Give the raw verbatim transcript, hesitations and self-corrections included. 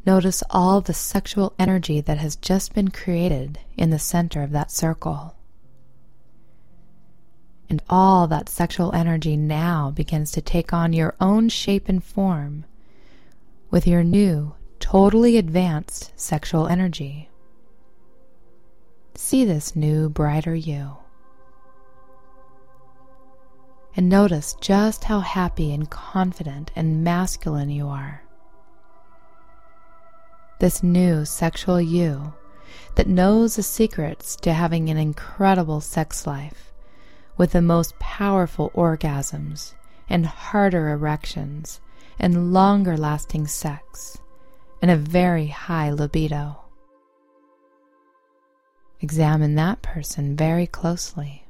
Notice all the sexual energy that has just been created in the center of that circle. And all that sexual energy now begins to take on your own shape and form with your new, totally advanced sexual energy. See this new, brighter you. And notice just how happy and confident and masculine you are. This new sexual you that knows the secrets to having an incredible sex life with the most powerful orgasms and harder erections and longer lasting sex and a very high libido. Examine that person very closely.